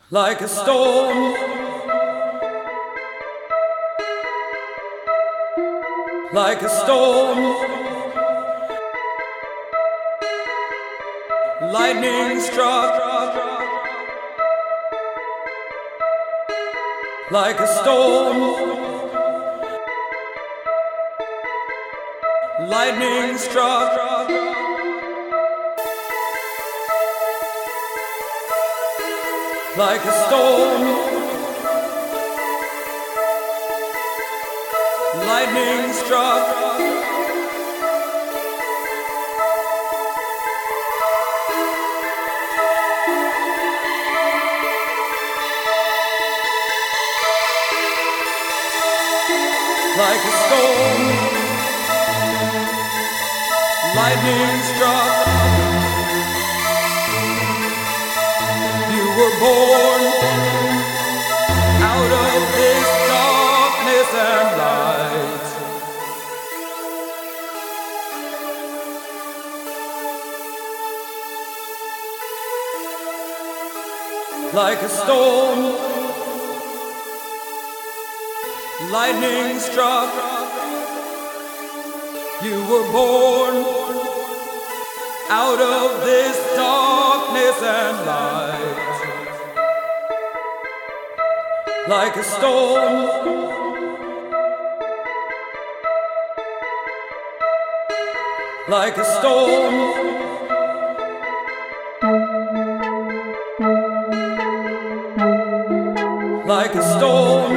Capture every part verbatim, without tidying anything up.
like a storm, like a storm. Lightning struck, like a storm. Lightning struck, like a storm. Lightning struck, like a storm. Lightning struck. You were born out of this darkness and light. Like a storm, lightning struck. You were born out of this darkness and light. Like a storm, like a storm. Like a storm,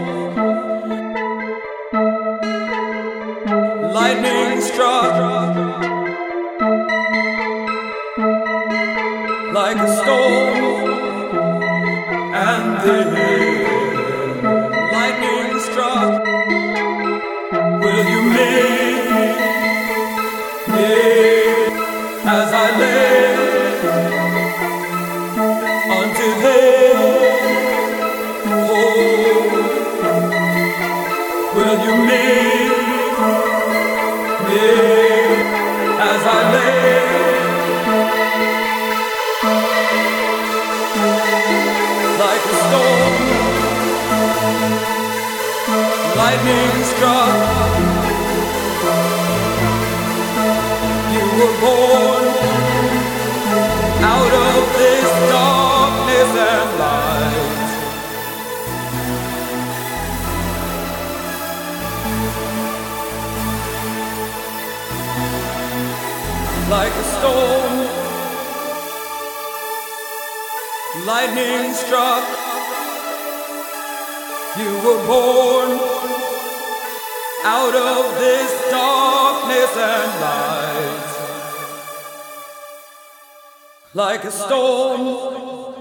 lightning struck. Like a storm, and then lightning struck. Will you meet me as I lay until then? Will you meet me as I lay? Like a storm, lightning struck. You were born out of this darkness and light. Like a storm, lightning struck. You were born out of this darkness and light. Like a storm.